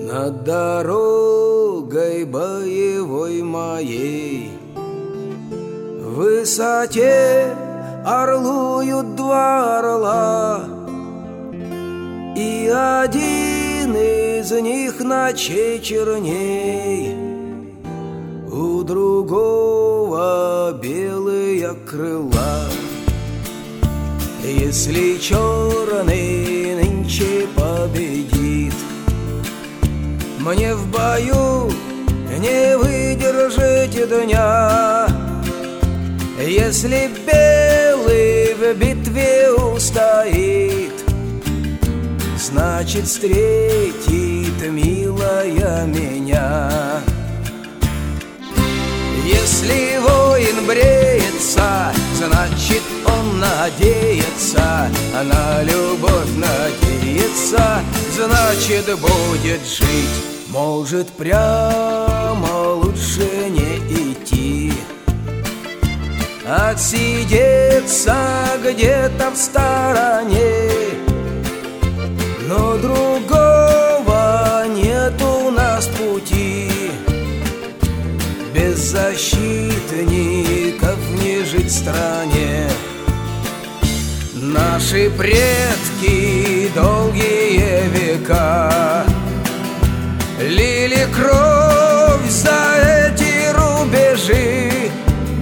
Над дорогой боевой моей в высоте орлуют два орла, и один из них ночей черней, у другого белые крыла. Если черный нынче победит, мне в бою не выдержать дня. Если белый в битве устоит, значит, встретит милая меня. Если воин бреется, значит, он надеется, на любовь надеется, значит, будет жить. Может, прямо лучше не идти, отсидеться где-то в стороне, но другого нет у нас пути. Без защитников не жить в стране. Наши предки долгие века лили кровь за эти рубежи.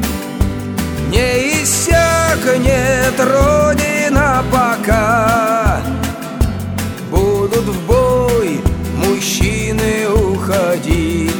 Не иссякнет Родина, пока будут в бой мужчины уходить.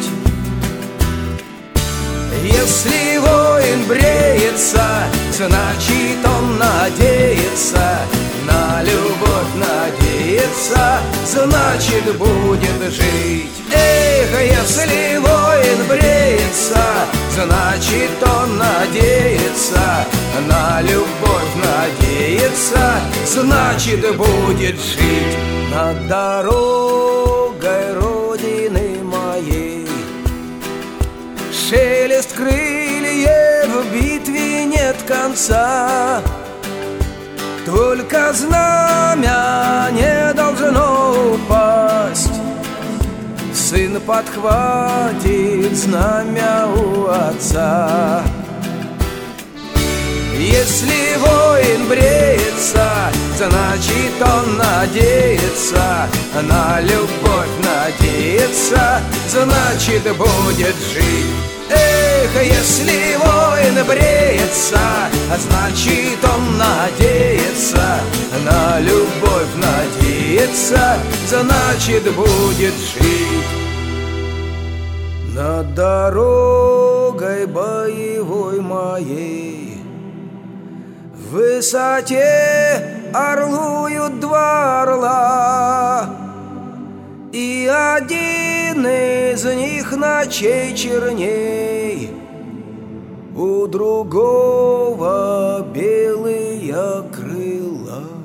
Если воин бреется, значит, он надеется, на любовь надеется, значит, будет жить. Эх, если воин бреется, значит, он надеется, на любовь надеется, значит, будет жить. Над дорогой Родины моей шелест крыльев, в битве нет конца. Только знамя не должно упасть, сын подхватит знамя у отца. Если воин бреется, значит, он надеется, на любовь надеется, значит, будет жить. Эх, если воин бреется, значит, он надеется, на любовь надеется, значит, будет жить. Над дорогой боевой моей в высоте орлуют два орла, и один из них ночей черней, у другого белые крыла.